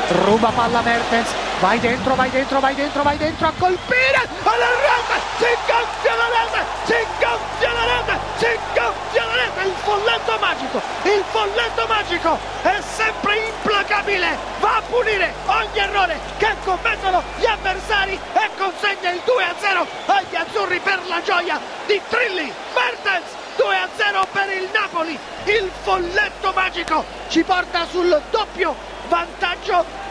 ruba palla Mertens, vai dentro a colpire, alla rete, si gonfia la rete, il folletto magico è sempre implacabile, va a punire ogni errore che commettono gli avversari e consegna il 2-0 agli azzurri per la gioia di Trilli. Mertens, 2-0 per il Napoli, il folletto magico ci porta sul doppio vantaggio